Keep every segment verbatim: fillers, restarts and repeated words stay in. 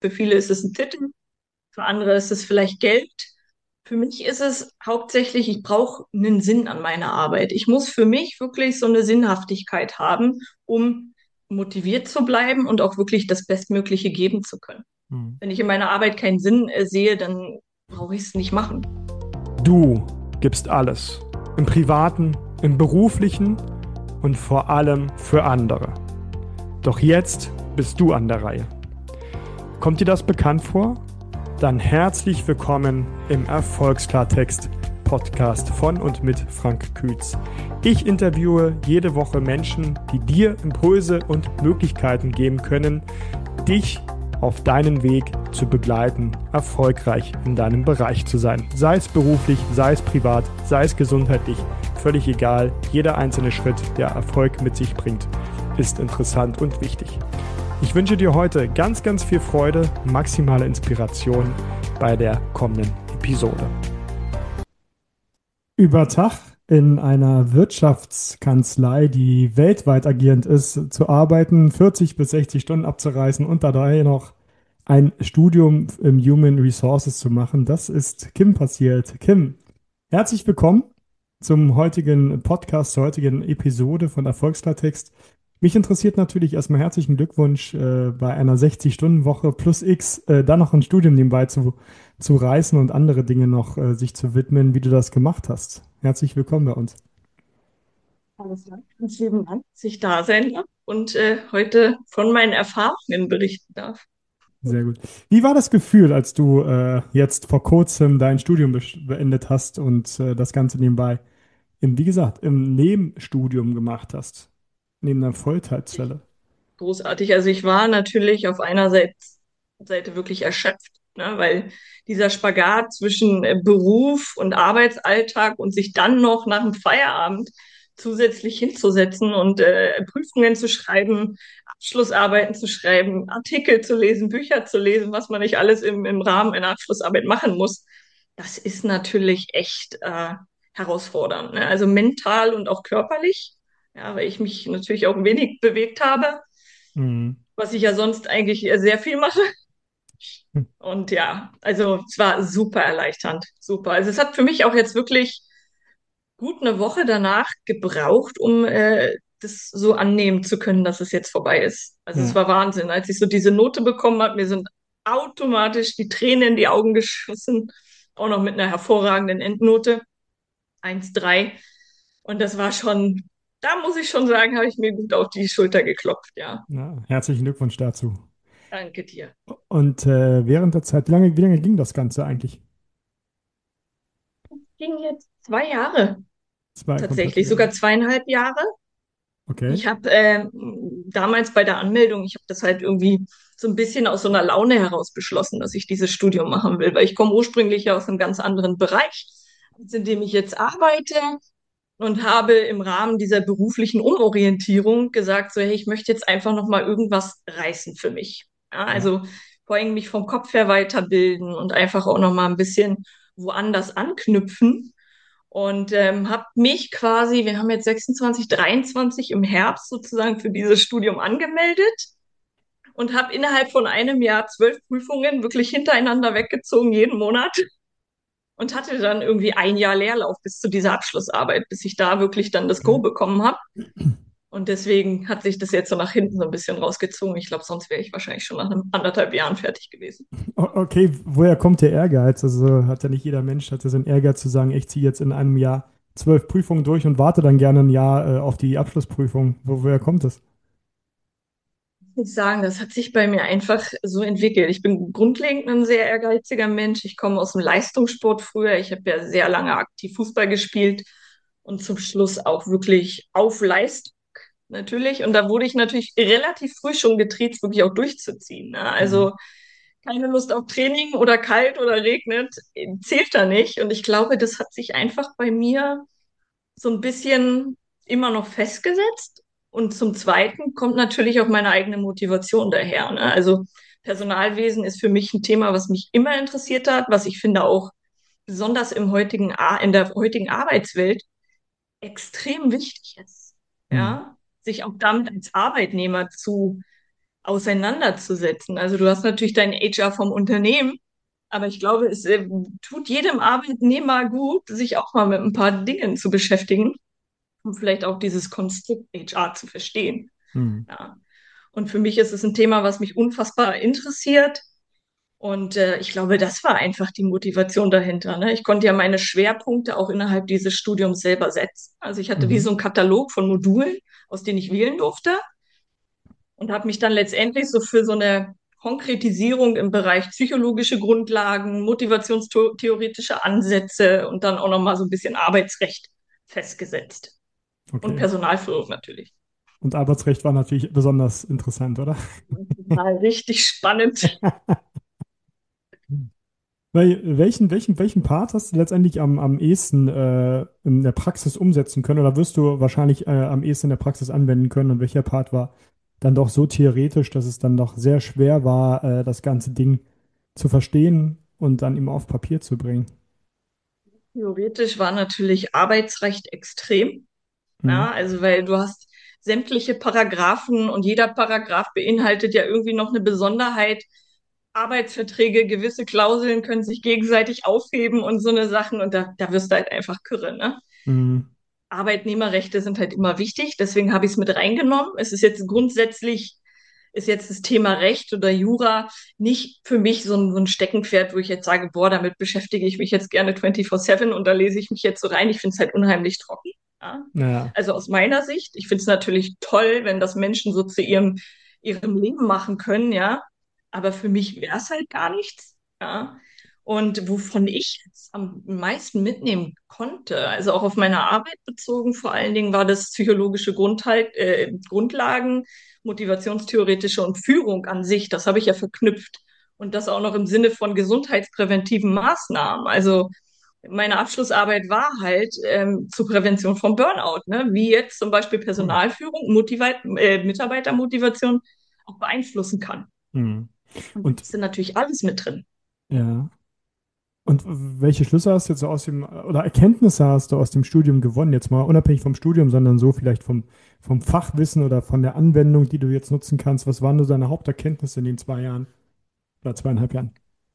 Für viele ist es ein Titel, für andere ist es vielleicht Geld. Für mich ist es hauptsächlich, ich brauche einen Sinn an meiner Arbeit. Ich muss für mich wirklich so eine Sinnhaftigkeit haben, um motiviert zu bleiben und auch wirklich das Bestmögliche geben zu können. Hm. Wenn ich in meiner Arbeit keinen Sinn äh, sehe, dann brauche ich es nicht machen. Du gibst alles. Im Privaten, im Beruflichen und vor allem für andere. Doch jetzt bist du an der Reihe. Kommt dir das bekannt vor? Dann herzlich willkommen im Erfolgsklartext Podcast von und mit Frank Kühls. Ich interviewe jede Woche Menschen, die dir Impulse und Möglichkeiten geben können, dich auf deinen Weg zu begleiten, erfolgreich in deinem Bereich zu sein. Sei es beruflich, sei es privat, sei es gesundheitlich, völlig egal. Jeder einzelne Schritt, der Erfolg mit sich bringt, ist interessant und wichtig. Ich wünsche dir heute ganz, ganz viel Freude, maximale Inspiration bei der kommenden Episode. Über Tag in einer Wirtschaftskanzlei, die weltweit agierend ist, zu arbeiten, vierzig bis sechzig Stunden abzureißen und dabei noch ein Studium im Human Resources zu machen, das ist Kim passiert. Kim, herzlich willkommen zum heutigen Podcast, zur heutigen Episode von Erfolgsklartext. Mich interessiert natürlich erstmal herzlichen Glückwunsch äh, bei einer sechzig-Stunden-Woche plus X, äh, dann noch ein Studium nebenbei zu, zu reißen und andere Dinge noch äh, sich zu widmen, wie du das gemacht hast. Herzlich willkommen bei uns. Alles klar. Ganz lieben Dank, dass ich da sein darf und äh, heute von meinen Erfahrungen berichten darf. Sehr gut. Wie war das Gefühl, als du äh, jetzt vor kurzem dein Studium besch- beendet hast und äh, das Ganze nebenbei, im, wie gesagt, im Nebenstudium gemacht hast, neben einer Vollzeitstelle? Großartig. Also ich war natürlich auf einer Seite, Seite wirklich erschöpft, ne, weil dieser Spagat zwischen äh, Beruf und Arbeitsalltag und sich dann noch nach dem Feierabend zusätzlich hinzusetzen und äh, Prüfungen zu schreiben, Abschlussarbeiten zu schreiben, Artikel zu lesen, Bücher zu lesen, was man nicht alles im, im Rahmen einer Abschlussarbeit machen muss, das ist natürlich echt äh, herausfordernd, ne? Also mental und auch körperlich, ja, weil ich mich natürlich auch wenig bewegt habe, Mhm. was ich ja sonst eigentlich sehr viel mache. Und ja, also es war super erleichternd, super. Also es hat für mich auch jetzt wirklich gut eine Woche danach gebraucht, um äh, das so annehmen zu können, dass es jetzt vorbei ist. Also es Ja. war Wahnsinn. Als ich so diese Note bekommen habe, mir sind automatisch die Tränen in die Augen geschossen, auch noch mit einer hervorragenden Endnote, eins Komma drei. Und das war schon, da muss ich schon sagen, habe ich mir gut auf die Schulter geklopft, ja. Ja, herzlichen Glückwunsch dazu. Danke dir. Und äh, während der Zeit, wie lange, wie lange ging das Ganze eigentlich? Ging jetzt zwei Jahre, Zwei komplette tatsächlich, Jahre. sogar zweieinhalb Jahre. Okay. Ich habe äh, damals bei der Anmeldung, ich habe das halt irgendwie so ein bisschen aus so einer Laune heraus beschlossen, dass ich dieses Studium machen will, weil ich komme ursprünglich ja aus einem ganz anderen Bereich, in dem ich jetzt arbeite und habe im Rahmen dieser beruflichen Umorientierung gesagt, so hey, ich möchte jetzt einfach noch mal irgendwas reißen für mich. Ja, Ja. also vor allem mich vom Kopf her weiterbilden und einfach auch noch mal ein bisschen woanders anknüpfen. Und ähm, habe mich quasi, wir haben jetzt sechsundzwanzig, dreiundzwanzig im Herbst sozusagen für dieses Studium angemeldet und habe innerhalb von einem Jahr zwölf Prüfungen wirklich hintereinander weggezogen, jeden Monat. Und hatte dann irgendwie ein Jahr Leerlauf bis zu dieser Abschlussarbeit, bis ich da wirklich dann das Go Okay. bekommen habe. Und deswegen hat sich das jetzt so nach hinten so ein bisschen rausgezogen. Ich glaube, sonst wäre ich wahrscheinlich schon nach einem anderthalb Jahren fertig gewesen. O- Okay, woher kommt der Ehrgeiz? Also hat ja nicht jeder Mensch hat ja so einen Ehrgeiz zu sagen, ich ziehe jetzt in einem Jahr zwölf Prüfungen durch und warte dann gerne ein Jahr äh, auf die Abschlussprüfung. Wo, woher kommt das? Ich sagen, das hat sich bei mir einfach so entwickelt. Ich bin grundlegend ein sehr ehrgeiziger Mensch. Ich komme aus dem Leistungssport früher. Ich habe ja sehr lange aktiv Fußball gespielt und zum Schluss auch wirklich auf Leistung natürlich. Und da wurde ich natürlich relativ früh schon getriezt, wirklich auch durchzuziehen. Ne? Mhm. Also keine Lust auf Training oder kalt oder regnet, zählt da nicht. Und ich glaube, das hat sich einfach bei mir so ein bisschen immer noch festgesetzt. Und zum Zweiten kommt natürlich auch meine eigene Motivation daher. Ne? Also Personalwesen ist für mich ein Thema, was mich immer interessiert hat, was ich finde auch besonders im heutigen, Ar- in der heutigen Arbeitswelt extrem wichtig ist. Mhm. Ja, sich auch damit als Arbeitnehmer zu auseinanderzusetzen. Also du hast natürlich dein H R vom Unternehmen, aber ich glaube, es äh, tut jedem Arbeitnehmer gut, sich auch mal mit ein paar Dingen zu beschäftigen und vielleicht auch dieses Konstrukt H R zu verstehen. Hm. Ja. Und für mich ist es ein Thema, was mich unfassbar interessiert. Und äh, ich glaube, das war einfach die Motivation dahinter. Ne? Ich konnte ja meine Schwerpunkte auch innerhalb dieses Studiums selber setzen. Also ich hatte wie Mhm. so einen Katalog von Modulen, aus denen ich wählen durfte und habe mich dann letztendlich so für so eine Konkretisierung im Bereich psychologische Grundlagen, motivationstheoretische Ansätze und dann auch nochmal so ein bisschen Arbeitsrecht festgesetzt. Und Okay. Personalführung natürlich. Und Arbeitsrecht war natürlich besonders interessant, oder? Total richtig spannend. Weil, welchen, welchen, welchen Part hast du letztendlich am, am ehesten äh, in der Praxis umsetzen können oder wirst du wahrscheinlich äh, am ehesten in der Praxis anwenden können und welcher Part war dann doch so theoretisch, dass es dann doch sehr schwer war, äh, das ganze Ding zu verstehen und dann eben auf Papier zu bringen? Theoretisch war natürlich Arbeitsrecht extrem. Mhm. Ja, also weil du hast sämtliche Paragraphen und jeder Paragraph beinhaltet ja irgendwie noch eine Besonderheit. Arbeitsverträge, gewisse Klauseln können sich gegenseitig aufheben und so eine Sachen und da, da wirst du halt einfach kirre, ne? Mhm. Arbeitnehmerrechte sind halt immer wichtig, deswegen habe ich es mit reingenommen. Es ist jetzt grundsätzlich, ist jetzt das Thema Recht oder Jura nicht für mich so ein, so ein Steckenpferd, wo ich jetzt sage, boah, damit beschäftige ich mich jetzt gerne vierundzwanzig sieben und da lese ich mich jetzt so rein. Ich finde es halt unheimlich trocken. Ja? Ja. Also aus meiner Sicht, ich finde es natürlich toll, wenn das Menschen so zu ihrem, ihrem Leben machen können, ja. Aber für mich wäre es halt gar nichts, ja. Und wovon ich jetzt am meisten mitnehmen konnte, also auch auf meine Arbeit bezogen, vor allen Dingen war das psychologische Grundhalt, äh, Grundlagen, motivationstheoretische und Führung an sich. Das habe ich ja verknüpft. Und das auch noch im Sinne von gesundheitspräventiven Maßnahmen. Also meine Abschlussarbeit war halt ähm, zur Prävention von Burnout, ne? Wie jetzt zum Beispiel Cool. Personalführung, Motivat äh, Mitarbeitermotivation auch beeinflussen kann. Mhm. Und da Und ist dann natürlich alles mit drin. ja. Und welche Schlüsse hast du jetzt so aus dem, oder Erkenntnisse hast du aus dem Studium gewonnen? Jetzt mal unabhängig vom Studium, sondern so vielleicht vom, vom Fachwissen oder von der Anwendung, die du jetzt nutzen kannst. Was waren so deine Haupterkenntnisse in den zwei Jahren oder zweieinhalb Jahren?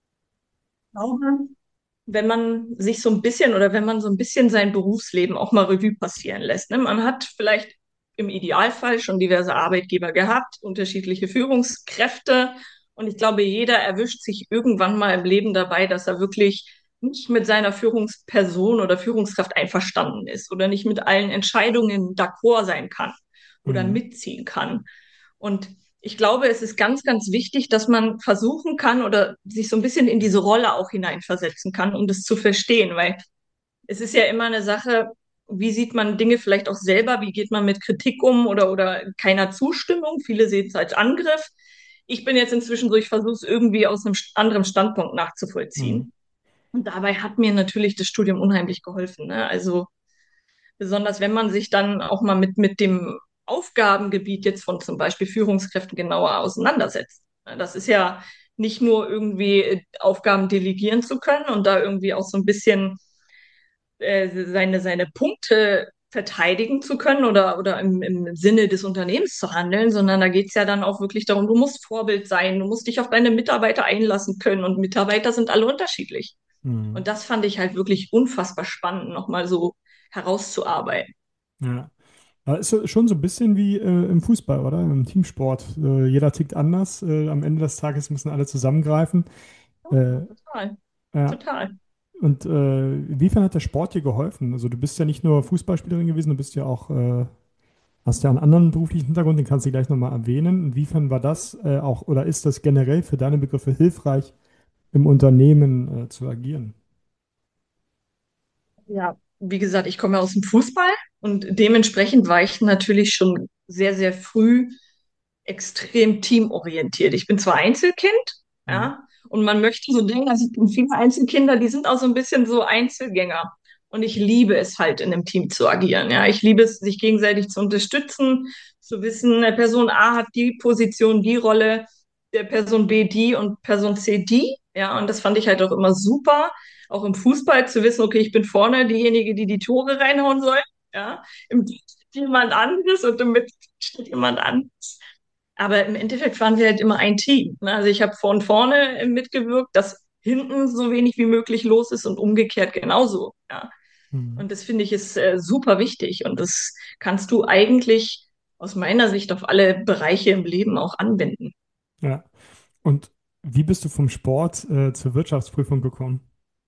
Ich glaube, wenn man sich so ein bisschen oder wenn man so ein bisschen sein Berufsleben auch mal Revue passieren lässt. Ne? Man hat vielleicht im Idealfall schon diverse Arbeitgeber gehabt, unterschiedliche Führungskräfte. Und ich glaube, jeder erwischt sich irgendwann mal im Leben dabei, dass er wirklich nicht mit seiner Führungsperson oder Führungskraft einverstanden ist oder nicht mit allen Entscheidungen d'accord sein kann oder Mhm. mitziehen kann. Und ich glaube, es ist ganz, ganz wichtig, dass man versuchen kann oder sich so ein bisschen in diese Rolle auch hineinversetzen kann, um das zu verstehen, weil es ist ja immer eine Sache, wie sieht man Dinge vielleicht auch selber, wie geht man mit Kritik um oder, oder keiner Zustimmung. Viele sehen es als Angriff. Ich bin jetzt inzwischen so, ich versuche es irgendwie aus einem anderen Standpunkt Mhm. nachzuvollziehen. Und dabei hat mir natürlich das Studium unheimlich geholfen. Ne? Also besonders wenn man sich dann auch mal mit, mit dem Aufgabengebiet jetzt von zum Beispiel Führungskräften genauer auseinandersetzt. Das ist ja nicht nur irgendwie Aufgaben delegieren zu können und da irgendwie auch so ein bisschen äh, seine, seine Punkte verteidigen zu können oder, oder im, im Sinne des Unternehmens zu handeln, sondern da geht es ja dann auch wirklich darum, du musst Vorbild sein, du musst dich auf deine Mitarbeiter einlassen können und Mitarbeiter sind alle unterschiedlich. Mhm. Und das fand ich halt wirklich unfassbar spannend, nochmal so herauszuarbeiten. Ja. Aber ist so- schon so ein bisschen wie äh, im Fußball, oder? Im Teamsport. Äh, jeder tickt anders. Äh, am Ende des Tages müssen alle zusammengreifen. Ja, Äh, total, ja. total. Und äh, inwiefern hat der Sport dir geholfen? Also du bist ja nicht nur Fußballspielerin gewesen, du bist ja auch, äh, hast ja einen anderen beruflichen Hintergrund, den kannst du gleich nochmal erwähnen. Inwiefern war das äh, auch oder ist das generell für deine Begriffe hilfreich, im Unternehmen äh, zu agieren? Ja, wie gesagt, ich komme ja aus dem Fußball und dementsprechend war ich natürlich schon sehr, sehr früh extrem teamorientiert. Ich bin zwar Einzelkind, Mhm. ja, und man möchte so denken, also viele Einzelkinder, die sind auch so ein bisschen so Einzelgänger. Und ich liebe es halt, in einem Team zu agieren. Ja, ich liebe es, sich gegenseitig zu unterstützen, zu wissen, äh, Person A hat die Position, die Rolle, der Person B die und Person C die. Ja, und das fand ich halt auch immer super, auch im Fußball zu wissen, okay, ich bin vorne diejenige, die die Tore reinhauen soll. Ja, im Team steht jemand anderes und im Mittelfeld steht jemand anderes. Aber im Endeffekt waren wir halt immer ein Team. Ne? Also ich habe von vorne äh, mitgewirkt, dass hinten so wenig wie möglich los ist und umgekehrt genauso. Ja. Mhm. Und das finde ich ist äh, super wichtig. Und das kannst du eigentlich aus meiner Sicht auf alle Bereiche im Leben auch anwenden. Ja. Und wie bist du vom Sport äh, zur Wirtschaftsprüfung gekommen?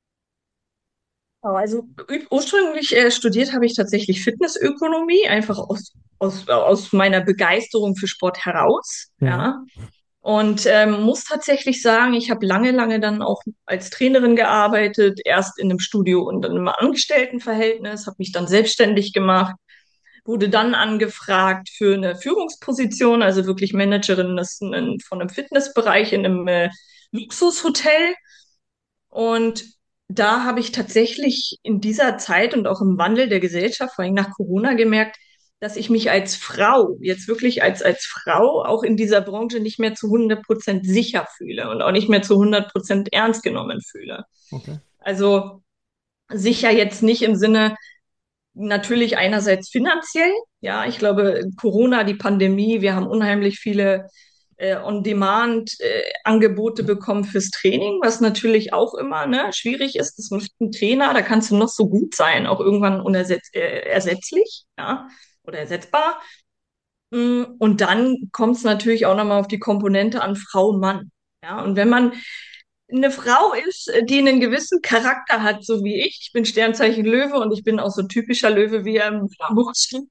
Genau, also ü- ursprünglich äh, studiert habe ich tatsächlich Fitnessökonomie, einfach aus, aus, aus meiner Begeisterung für Sport heraus. Ja. Ja. Und ähm, muss tatsächlich sagen, ich habe lange, lange dann auch als Trainerin gearbeitet, erst in einem Studio und dann im Angestelltenverhältnis, habe mich dann selbstständig gemacht, wurde dann angefragt für eine Führungsposition, also wirklich Managerin des, von einem Fitnessbereich in einem äh, Luxushotel. Und da habe ich tatsächlich in dieser Zeit und auch im Wandel der Gesellschaft, vor allem nach Corona, gemerkt, dass ich mich als Frau, jetzt wirklich als, als Frau, auch in dieser Branche nicht mehr zu hundert Prozent sicher fühle und auch nicht mehr zu hundert Prozent ernst genommen fühle. Okay. Also sicher jetzt nicht im Sinne, natürlich einerseits finanziell, ja, ich glaube, Corona, die Pandemie, wir haben unheimlich viele äh, On-Demand-Angebote bekommen fürs Training, was natürlich auch immer ne, schwierig ist. Das ist ein Trainer, da kannst du noch so gut sein, auch irgendwann unersetz äh, ersetzlich, ja, oder ersetzbar. Mm, Und dann kommt es natürlich auch nochmal auf die Komponente an Frau, Mann. Ja, und wenn man eine Frau ist, die einen gewissen Charakter hat, so wie ich. Ich bin Sternzeichen Löwe und ich bin auch so typischer Löwe, wie er im Buch steht.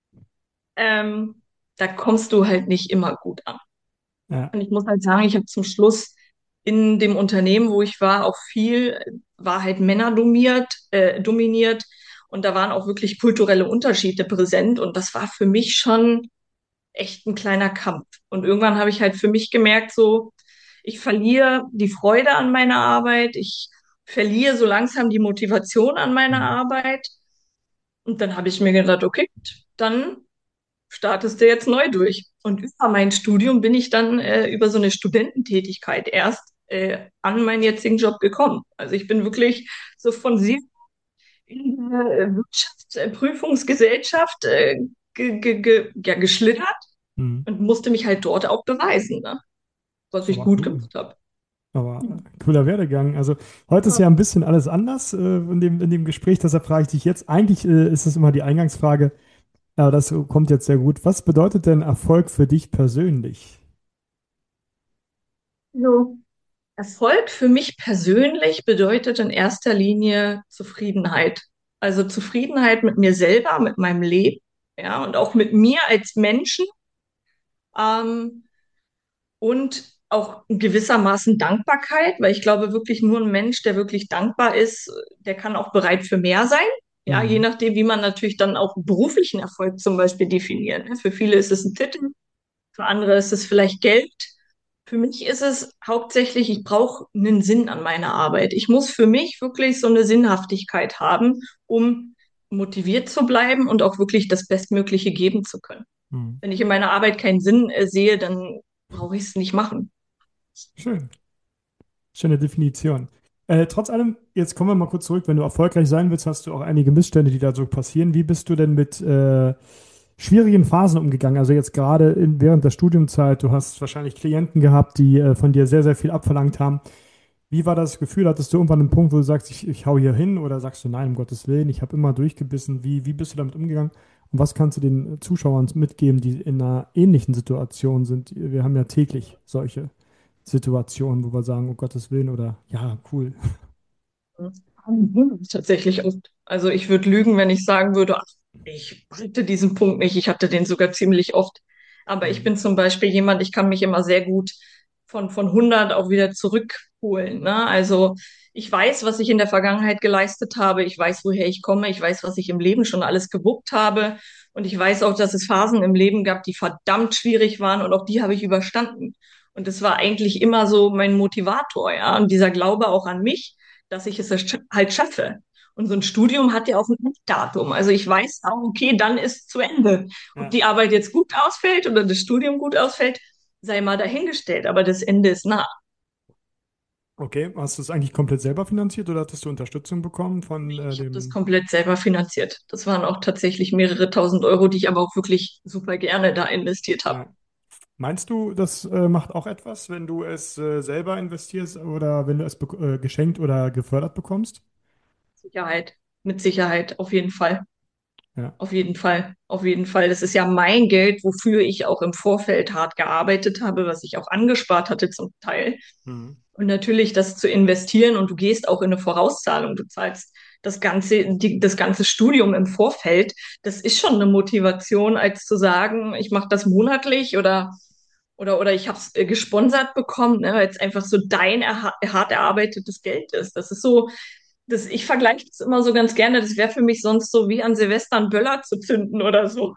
Ähm, Da kommst du halt nicht immer gut an. Ja. Und ich muss halt sagen, ich habe zum Schluss in dem Unternehmen, wo ich war, auch viel, war halt Männer dominiert, äh, dominiert. Und da waren auch wirklich kulturelle Unterschiede präsent. Und das war für mich schon echt ein kleiner Kampf. Und irgendwann habe ich halt für mich gemerkt, so, ich verliere die Freude an meiner Arbeit, ich verliere so langsam die Motivation an meiner Mhm. Arbeit. Und dann habe ich mir gedacht, okay, dann startest du jetzt neu durch. Und über mein Studium bin ich dann äh, über so eine Studententätigkeit erst äh, an meinen jetzigen Job gekommen. Also ich bin wirklich so von sie in der Wirtschaftsprüfungsgesellschaft äh, ge ge ge ja, geschlittert Mhm. und musste mich halt dort auch beweisen, ne? Was ich Aber gut cool. gemacht habe. Aber cooler Werdegang. Also heute ist ja ein bisschen alles anders äh, in dem, in dem Gespräch, deshalb frage ich dich jetzt. Eigentlich äh, ist es immer die Eingangsfrage, aber das kommt jetzt sehr gut. Was bedeutet denn Erfolg für dich persönlich? So. Erfolg für mich persönlich bedeutet in erster Linie Zufriedenheit. Also Zufriedenheit mit mir selber, mit meinem Leben, ja, und auch mit mir als Menschen, ähm, und auch gewissermaßen Dankbarkeit, weil ich glaube wirklich nur ein Mensch, der wirklich dankbar ist, der kann auch bereit für mehr sein. Ja, je Mhm. nachdem, wie man natürlich dann auch beruflichen Erfolg zum Beispiel definiert. Ne? Für viele ist es ein Titel, für andere ist es vielleicht Geld. Für mich ist es hauptsächlich, ich brauche einen Sinn an meiner Arbeit. Ich muss für mich wirklich so eine Sinnhaftigkeit haben, um motiviert zu bleiben und auch wirklich das Bestmögliche geben zu können. Mhm. Wenn ich in meiner Arbeit keinen Sinn äh, sehe, dann brauche ich es nicht machen. Schön. Schöne Definition. Äh, trotz allem, jetzt kommen wir mal kurz zurück. Wenn du erfolgreich sein willst, hast du auch einige Missstände, die da so passieren. Wie bist du denn mit äh, schwierigen Phasen umgegangen? Also jetzt gerade in, während der Studiumzeit, du hast wahrscheinlich Klienten gehabt, die äh, von dir sehr, sehr viel abverlangt haben. Wie war das Gefühl? Hattest du irgendwann einen Punkt, wo du sagst, ich, ich hau hier hin oder sagst du, nein, um Gottes Willen, ich habe immer durchgebissen. Wie, wie bist du damit umgegangen? Und was kannst du den Zuschauern mitgeben, die in einer ähnlichen Situation sind? Wir haben ja täglich solche Situationen, wo wir sagen, um Gottes Willen oder ja, cool. Mhm. Tatsächlich oft. Also ich würde lügen, wenn ich sagen würde, ach, ich hatte diesen Punkt nicht. Ich hatte den sogar ziemlich oft. Aber ich Mhm. bin zum Beispiel jemand, ich kann mich immer sehr gut von, von hundert auch wieder zurückholen. Ne? Also ich weiß, was ich in der Vergangenheit geleistet habe. Ich weiß, woher ich komme. Ich weiß, was ich im Leben schon alles gewuppt habe. Und ich weiß auch, dass es Phasen im Leben gab, die verdammt schwierig waren. Und auch die habe ich überstanden. Und das war eigentlich immer so mein Motivator, ja. Und dieser Glaube auch an mich, dass ich es halt schaffe. Und so ein Studium hat ja auch ein Enddatum. Also ich weiß auch, okay, dann ist zu Ende. Ob Ja. die Arbeit jetzt gut ausfällt oder das Studium gut ausfällt, sei mal dahingestellt. Aber das Ende ist nah. Okay, hast du es eigentlich komplett selber finanziert oder hattest du Unterstützung bekommen von äh, Ich habe das dem? komplett selber finanziert. Das waren auch tatsächlich mehrere tausend Euro, die ich aber auch wirklich super gerne da investiert habe. Ja. Meinst du, das äh, macht auch etwas, wenn du es äh, selber investierst oder wenn du es bek- äh, geschenkt oder gefördert bekommst? Sicherheit, mit Sicherheit, auf jeden Fall. Ja. Auf jeden Fall, auf jeden Fall. Das ist ja mein Geld, wofür ich auch im Vorfeld hart gearbeitet habe, was ich auch angespart hatte zum Teil. Mhm. Und natürlich das zu investieren und du gehst auch in eine Vorauszahlung, du zahlst das ganze, die, das ganze Studium im Vorfeld. Das ist schon eine Motivation, als zu sagen, ich mache das monatlich oder oder oder ich habe es gesponsert bekommen, ne, weil es einfach so dein erha- hart erarbeitetes Geld ist. Das ist so, das, ich vergleiche das immer so ganz gerne. Das wäre für mich sonst so wie an Silvester einen Böller zu zünden oder so.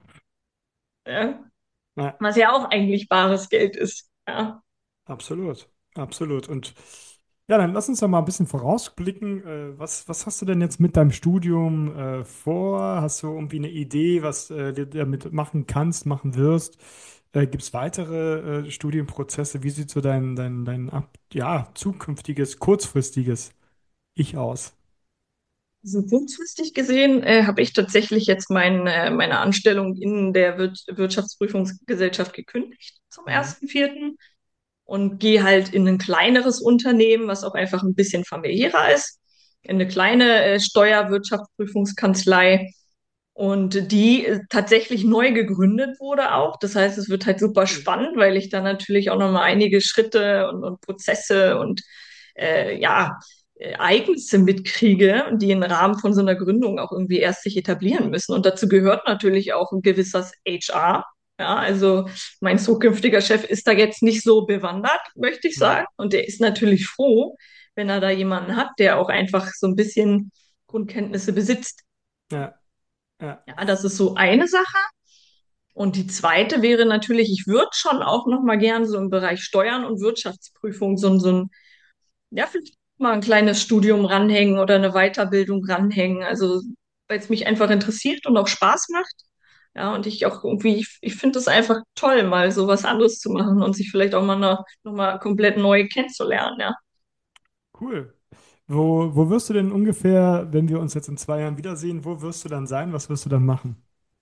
Ja? Ja, Was ja auch eigentlich bares Geld ist. Ja. absolut. Absolut. Und ja, dann lass uns doch mal ein bisschen vorausblicken. Äh, was, was hast du denn jetzt mit deinem Studium äh, vor? Hast du irgendwie eine Idee, was äh, du damit machen kannst, machen wirst? Äh, gibt es weitere äh, Studienprozesse? Wie sieht so dein, dein, dein ab, ja, zukünftiges, kurzfristiges Ich aus? So kurzfristig gesehen äh, habe ich tatsächlich jetzt mein, äh, meine Anstellung in der Wir Wirtschaftsprüfungsgesellschaft gekündigt zum Mhm. ersten Vierten und gehe halt in ein kleineres Unternehmen, was auch einfach ein bisschen familiärer ist, in eine kleine äh, Steuerwirtschaftsprüfungskanzlei und die äh, tatsächlich neu gegründet wurde auch. Das heißt, es wird halt super Cool. spannend, weil ich da natürlich auch nochmal einige Schritte und, und Prozesse und äh, ja, äh, Ereignisse mitkriege, die im Rahmen von so einer Gründung auch irgendwie erst sich etablieren müssen. Und dazu gehört natürlich auch ein gewisses H R. Ja, also mein zukünftiger Chef ist da jetzt nicht so bewandert, möchte ich Mhm. sagen. Und der ist natürlich froh, wenn er da jemanden hat, der auch einfach so ein bisschen Grundkenntnisse besitzt. Ja, ja. Ja, das ist so eine Sache. Und die zweite wäre natürlich, ich würde schon auch noch mal gern so im Bereich Steuern und Wirtschaftsprüfung so, ein- so ein, ja, vielleicht mal ein kleines Studium ranhängen oder eine Weiterbildung ranhängen. Also, weil es mich einfach interessiert und auch Spaß macht. Ja, und ich auch irgendwie, ich, ich finde es einfach toll, mal so was anderes zu machen und sich vielleicht auch mal noch, noch mal komplett neu kennenzulernen, ja. Cool. Wo, wo wirst du denn ungefähr, wenn wir uns jetzt in zwei Jahren wiedersehen, wo wirst du dann sein? Was wirst du dann machen?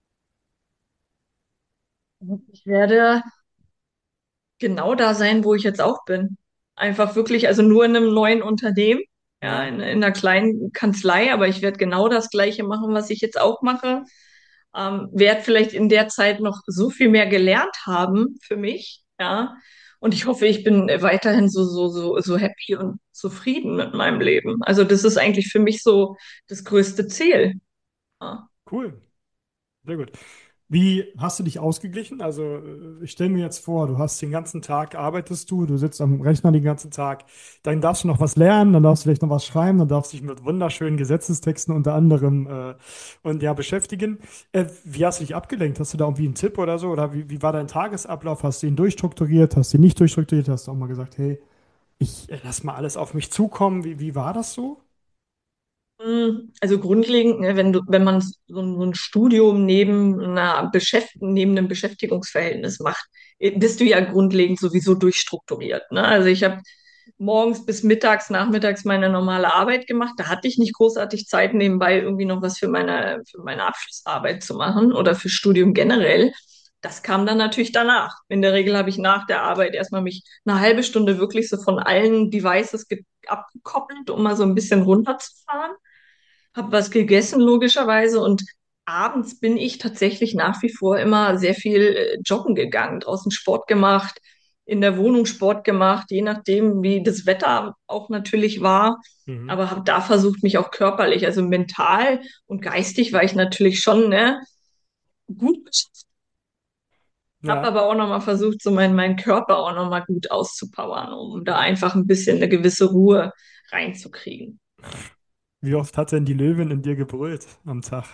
Ich werde genau da sein, wo ich jetzt auch bin. Einfach wirklich, also nur in einem neuen Unternehmen, ja, Ja. in, in einer kleinen Kanzlei, aber ich werde genau das Gleiche machen, was ich jetzt auch mache. Ähm, werde vielleicht in der Zeit noch so viel mehr gelernt haben für mich, ja. Und ich hoffe, ich bin weiterhin so, so, so, so happy und zufrieden mit meinem Leben. Also das ist eigentlich für mich so das größte Ziel. Ja. Cool. Sehr gut. Wie hast du dich ausgeglichen? Also, äh, ich stelle mir jetzt vor, du hast den ganzen Tag, arbeitest du, du sitzt am Rechner den ganzen Tag, dann darfst du noch was lernen, dann darfst du vielleicht noch was schreiben, dann darfst du dich mit wunderschönen Gesetzestexten unter anderem äh, und ja, beschäftigen. Äh, wie hast du dich abgelenkt? Hast du da irgendwie einen Tipp oder so? Oder wie, wie war dein Tagesablauf? Hast du ihn durchstrukturiert? Hast du ihn nicht durchstrukturiert? Hast du auch mal gesagt, hey, ich äh, lass mal alles auf mich zukommen? Wie, wie war das so? Mm, Also grundlegend, ne, wenn du, wenn man so ein, so ein Studium neben einer Beschäft neben einem Beschäftigungsverhältnis macht, eh, bist du ja grundlegend sowieso durchstrukturiert. Ne? Also ich habe morgens bis mittags, nachmittags meine normale Arbeit gemacht. Da hatte ich nicht großartig Zeit, nebenbei irgendwie noch was für meine, für meine Abschlussarbeit zu machen oder für Studium generell. Das kam dann natürlich danach. In der Regel habe ich nach der Arbeit erstmal mich eine halbe Stunde wirklich so von allen Devices ge- abgekoppelt, um mal so ein bisschen runterzufahren, habe was gegessen, logischerweise. Und abends bin ich tatsächlich nach wie vor immer sehr viel äh, joggen gegangen, draußen Sport gemacht, in der Wohnung Sport gemacht, je nachdem, wie das Wetter auch natürlich war. Mhm. Aber habe da versucht, mich auch körperlich, also mental und geistig war ich natürlich schon, ne, gut beschäftigt. Habe Ja. aber auch nochmal versucht, so meinen, meinen Körper auch nochmal gut auszupowern, um da einfach ein bisschen eine gewisse Ruhe reinzukriegen. Wie oft hat denn die Löwin in dir gebrüllt am Tag?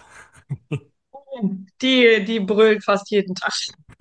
Die, die brüllt fast jeden Tag,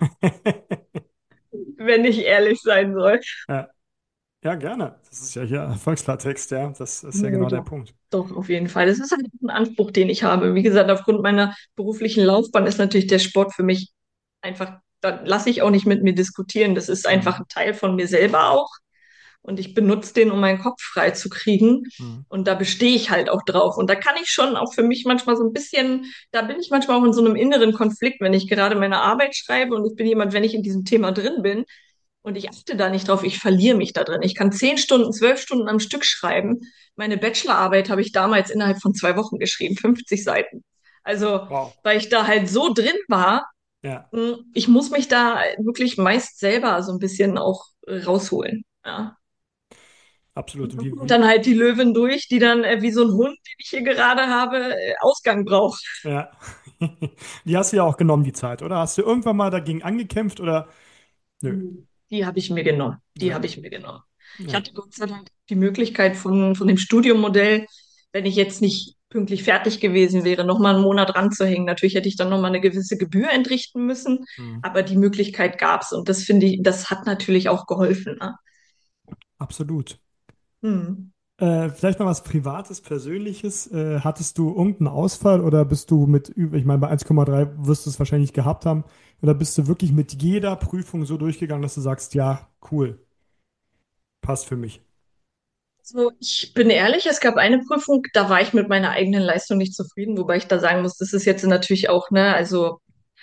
wenn ich ehrlich sein soll. Ja. Ja, gerne. Das ist ja hier Volksklartext, ja. Das ist ja Nee, genau der doch. Punkt. Doch, auf jeden Fall. Das ist halt ein Anspruch, den ich habe. Wie gesagt, aufgrund meiner beruflichen Laufbahn ist natürlich der Sport für mich einfach, da lasse ich auch nicht mit mir diskutieren. Das ist einfach Mhm. ein Teil von mir selber auch. und ich benutze den, um meinen Kopf frei zu kriegen. Mhm. Und da bestehe ich halt auch drauf. Und da kann ich schon auch für mich manchmal so ein bisschen, da bin ich manchmal auch in so einem inneren Konflikt, wenn ich gerade meine Arbeit schreibe und ich bin jemand, wenn ich in diesem Thema drin bin und ich achte da nicht drauf, ich verliere mich da drin. Ich kann zehn Stunden, zwölf Stunden am Stück schreiben. Meine Bachelorarbeit habe ich damals innerhalb von zwei Wochen geschrieben, fünfzig Seiten. Also, Wow. weil ich da halt so drin war, Ja, mh, ich muss mich da wirklich meist selber so ein bisschen auch äh, rausholen. Ja. absolut. Und Und wie, wie, dann halt die Löwin durch, die dann äh, wie so ein Hund, den ich hier gerade habe, äh, Ausgang braucht. ja. Die hast du ja auch genommen, die Zeit, oder? Hast du irgendwann mal dagegen angekämpft oder? Nö. Die habe ich mir genommen. Die Sehr habe gut. ich mir genommen. Ich Ja. hatte Gott sei Dank die Möglichkeit von, von dem Studiummodell, wenn ich jetzt nicht pünktlich fertig gewesen wäre, noch mal einen Monat ranzuhängen. Natürlich hätte ich dann noch mal eine gewisse Gebühr entrichten müssen, Mhm. aber die Möglichkeit gab es und das finde ich, das hat natürlich auch geholfen. Ne? Absolut. Hm. Äh, vielleicht noch was Privates, Persönliches. Äh, hattest du irgendeinen Ausfall oder bist du mit, über- ich meine, bei eins Komma drei wirst du es wahrscheinlich gehabt haben, oder bist du wirklich mit jeder Prüfung so durchgegangen, dass du sagst, ja, cool, passt für mich? Also ich bin ehrlich, es gab eine Prüfung, da war ich mit meiner eigenen Leistung nicht zufrieden, wobei ich da sagen muss, das ist jetzt natürlich auch, ne, also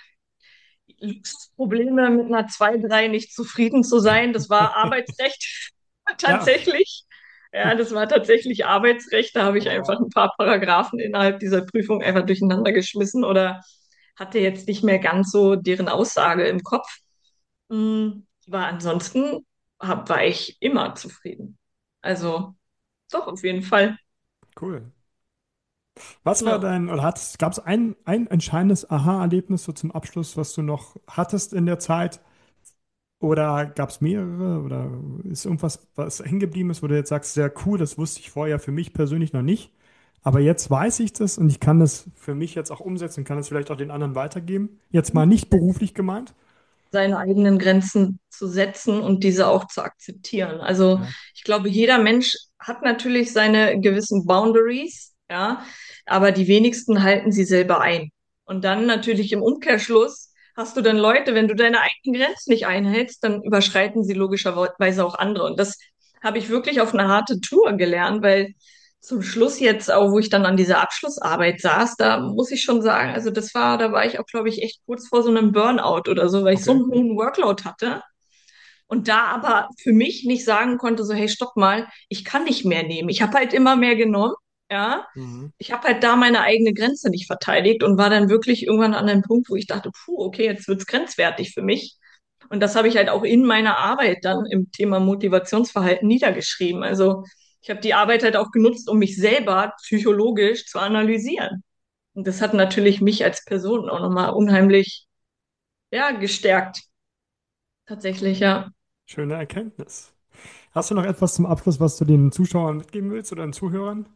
Luxusprobleme mit einer zwei drei nicht zufrieden zu sein. Das war Arbeitsrecht Ja, tatsächlich. Ja, das war tatsächlich Arbeitsrecht. Da habe ich einfach wow. ein paar Paragraphen innerhalb dieser Prüfung einfach durcheinander geschmissen oder hatte jetzt nicht mehr ganz so deren Aussage im Kopf. Mm, Aber ansonsten hab, war ich immer zufrieden. Also doch, auf jeden Fall. Cool. Was war Ja. dein, oder hattest, gab es ein, ein entscheidendes Aha-Erlebnis so zum Abschluss, was du noch hattest in der Zeit? Oder gab es mehrere? Oder ist irgendwas, was hängen geblieben ist, wo du jetzt sagst, sehr cool, das wusste ich vorher für mich persönlich noch nicht. Aber jetzt weiß ich das und ich kann das für mich jetzt auch umsetzen, kann es vielleicht auch den anderen weitergeben. Jetzt mal nicht beruflich gemeint. Seine eigenen Grenzen zu setzen und diese auch zu akzeptieren. Also Ja. ich glaube, jeder Mensch hat natürlich seine gewissen Boundaries, ja, aber die wenigsten halten sie selber ein. Und dann natürlich im Umkehrschluss hast du dann Leute, wenn du deine eigenen Grenzen nicht einhältst, dann überschreiten sie logischerweise auch andere. Und das habe ich wirklich auf eine harte Tour gelernt, weil zum Schluss jetzt auch, wo ich dann an dieser Abschlussarbeit saß, da muss ich schon sagen, also das war, da war ich auch, glaube ich, echt kurz vor so einem Burnout oder so, weil ich so Okay. einen hohen Workload hatte und da aber für mich nicht sagen konnte, so, hey, stopp mal, ich kann nicht mehr nehmen. Ich habe halt immer mehr genommen, ja. Mhm. Ich habe halt da meine eigene Grenze nicht verteidigt und war dann wirklich irgendwann an einem Punkt, wo ich dachte, puh, okay, jetzt wird's grenzwertig für mich. Und das habe ich halt auch in meiner Arbeit dann im Thema Motivationsverhalten niedergeschrieben. Also ich habe die Arbeit halt auch genutzt, um mich selber psychologisch zu analysieren. Und das hat natürlich mich als Person auch nochmal unheimlich, ja, gestärkt. Tatsächlich, ja. Schöne Erkenntnis. Hast du noch etwas zum Abschluss, was du den Zuschauern mitgeben willst oder den Zuhörern?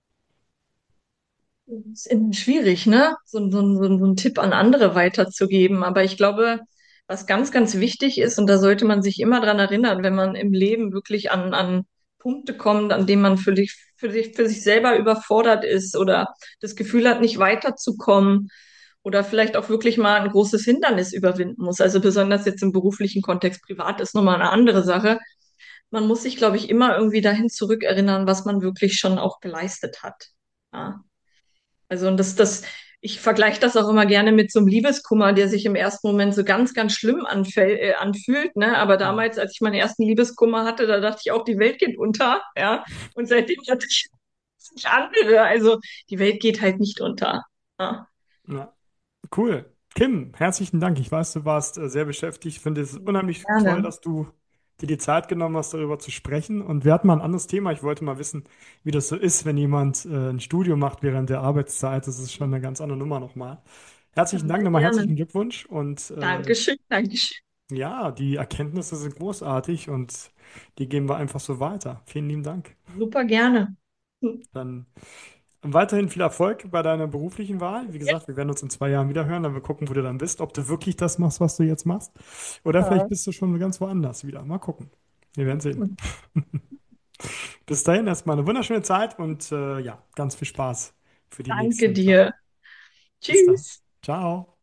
Ist immer schwierig, ne? So, so, so, so einen Tipp an andere weiterzugeben. Aber ich glaube, was ganz, ganz wichtig ist, und da sollte man sich immer dran erinnern, wenn man im Leben wirklich an, an Punkte kommt, an denen man für sich, für sich, für sich selber überfordert ist oder das Gefühl hat, nicht weiterzukommen oder vielleicht auch wirklich mal ein großes Hindernis überwinden muss. Also besonders jetzt im beruflichen Kontext, privat ist nochmal eine andere Sache. Man muss sich, glaube ich, immer irgendwie dahin zurückerinnern, was man wirklich schon auch geleistet hat. Ja. Also und das, das, ich vergleiche das auch immer gerne mit so einem Liebeskummer, der sich im ersten Moment so ganz, ganz schlimm anfäll, äh, anfühlt, ne? Aber Mhm. damals, als ich meinen ersten Liebeskummer hatte, da dachte ich auch, die Welt geht unter, ja. Und seitdem hatte ich nicht andere. Also die Welt geht halt nicht unter. Ja. Ja. Cool. Kim, herzlichen Dank. Ich weiß, du warst äh, sehr beschäftigt. Ich finde es unheimlich toll, Gerne. dass du dir die Zeit genommen hast, darüber zu sprechen. Und wir hatten mal ein anderes Thema. Ich wollte mal wissen, wie das so ist, wenn jemand äh, ein Studium macht während der Arbeitszeit. Das ist schon eine ganz andere Nummer nochmal. Herzlichen Dank, Total nochmal herzlichen gerne. Glückwunsch. Und äh, Dankeschön, Dankeschön. ja, die Erkenntnisse sind großartig und die geben wir einfach so weiter. Vielen lieben Dank. Super gerne. Hm. Dann weiterhin viel Erfolg bei deiner beruflichen Wahl. Wie gesagt, wir werden uns in zwei Jahren wieder hören, dann wir gucken, wo du dann bist, ob du wirklich das machst, was du jetzt machst. Oder vielleicht Ja. bist du schon ganz woanders wieder. Mal gucken. Wir werden sehen. Bis dahin erstmal eine wunderschöne Zeit und äh, ja, ganz viel Spaß für die Danke nächste Zeit. dir. Bis dann. Tschüss. Ciao.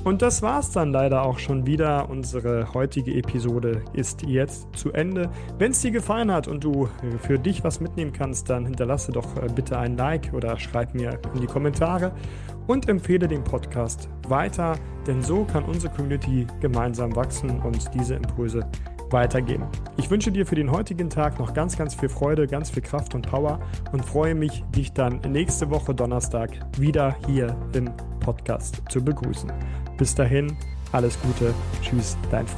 Und das war's dann leider auch schon wieder. Unsere heutige Episode ist jetzt zu Ende. Wenn es dir gefallen hat und du für dich was mitnehmen kannst, dann hinterlasse doch bitte ein Like oder schreib mir in die Kommentare und empfehle den Podcast weiter, denn so kann unsere Community gemeinsam wachsen und diese Impulse weitergeben. Ich wünsche dir für den heutigen Tag noch ganz, ganz viel Freude, ganz viel Kraft und Power und freue mich, dich dann nächste Woche Donnerstag wieder hier im Podcast zu begrüßen. Bis dahin, alles Gute. Tschüss, dein Frank.